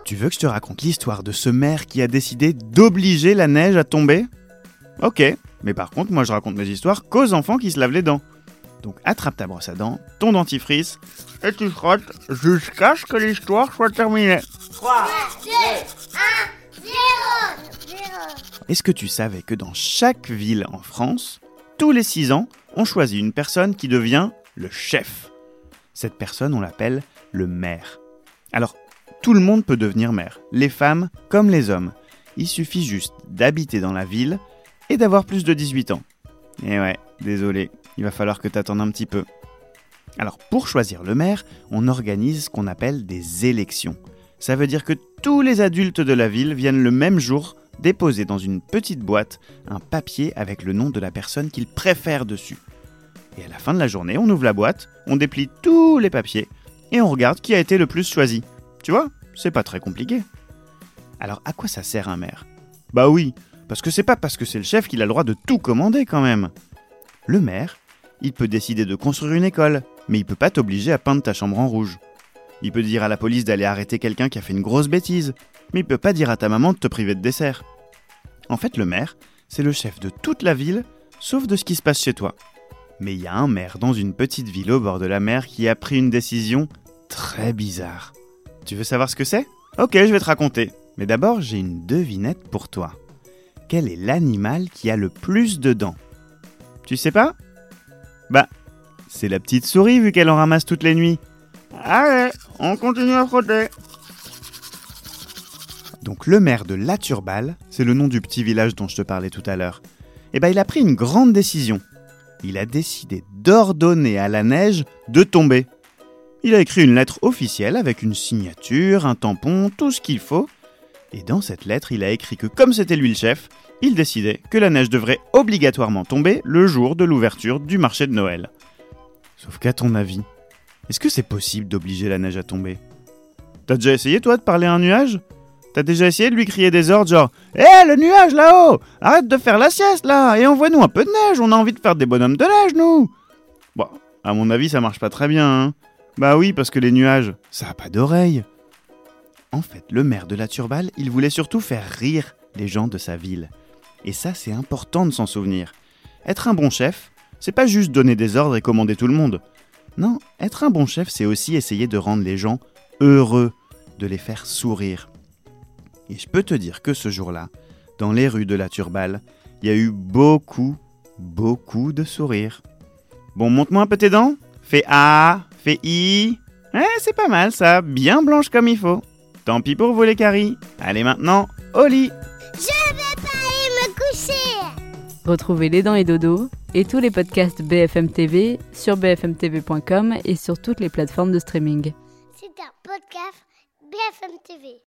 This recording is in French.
Tu veux que je te raconte l'histoire de ce maire qui a décidé d'obliger la neige à tomber ? Ok, mais par contre, moi je raconte mes histoires qu'aux enfants qui se lavent les dents. Donc attrape ta brosse à dents, ton dentifrice, et tu frottes jusqu'à ce que l'histoire soit terminée. 3, 2, 1, 0. Est-ce que tu savais que dans chaque ville en France, tous les 6 ans, on choisit une personne qui devient le chef ? Cette personne, on l'appelle le maire. Alors, tout le monde peut devenir maire, les femmes comme les hommes. Il suffit juste d'habiter dans la ville et d'avoir plus de 18 ans. Et ouais, désolé, il va falloir que t'attendes un petit peu. Alors, pour choisir le maire, on organise ce qu'on appelle des élections. Ça veut dire que tous les adultes de la ville viennent le même jour déposer dans une petite boîte un papier avec le nom de la personne qu'ils préfèrent dessus. Et à la fin de la journée, on ouvre la boîte, on déplie tous les papiers et on regarde qui a été le plus choisi. Tu vois, c'est pas très compliqué. Alors, à quoi ça sert un maire ? Bah oui, parce que c'est pas parce que c'est le chef qu'il a le droit de tout commander quand même. Le maire, il peut décider de construire une école, mais il peut pas t'obliger à peindre ta chambre en rouge. Il peut dire à la police d'aller arrêter quelqu'un qui a fait une grosse bêtise, mais il peut pas dire à ta maman de te priver de dessert. En fait, le maire, c'est le chef de toute la ville, sauf de ce qui se passe chez toi. Mais il y a un maire dans une petite ville au bord de la mer qui a pris une décision très bizarre. Tu veux savoir ce que c'est ? Ok, je vais te raconter. Mais d'abord, j'ai une devinette pour toi. Quel est l'animal qui a le plus de dents ? Tu sais pas ? Bah, c'est la petite souris vu qu'elle en ramasse toutes les nuits. Allez, on continue à frotter. Donc le maire de La Turballe, c'est le nom du petit village dont je te parlais tout à l'heure, il a pris une grande décision. Il a décidé d'ordonner à la neige de tomber. Il a écrit une lettre officielle avec une signature, un tampon, tout ce qu'il faut. Et dans cette lettre, il a écrit que comme c'était lui le chef, il décidait que la neige devrait obligatoirement tomber le jour de l'ouverture du marché de Noël. Sauf qu'à ton avis, est-ce que c'est possible d'obliger la neige à tomber ? T'as déjà essayé toi de parler à un nuage ? T'as déjà essayé de lui crier des ordres genre « Hé, le nuage là-haut ! Arrête de faire la sieste là et envoie-nous un peu de neige, on a envie de faire des bonhommes de neige nous !» Bon, à mon avis ça marche pas très bien, hein. Bah oui, parce que les nuages, ça a pas d'oreilles. En fait, le maire de La Turballe, il voulait surtout faire rire les gens de sa ville. Et ça, c'est important de s'en souvenir. Être un bon chef, c'est pas juste donner des ordres et commander tout le monde. Non, être un bon chef, c'est aussi essayer de rendre les gens heureux, de les faire sourire. Et je peux te dire que ce jour-là, dans les rues de La Turballe, il y a eu beaucoup de sourires. Bon, montre-moi un peu tes dents. Fais A, fais I. C'est pas mal ça, bien blanche comme il faut. Tant pis pour vous les caries. Allez maintenant, au lit. Je vais pas aller me coucher. Retrouvez Les Dents et Dodo et tous les podcasts BFM TV sur bfmtv.com et sur toutes les plateformes de streaming. C'est un podcast BFM TV.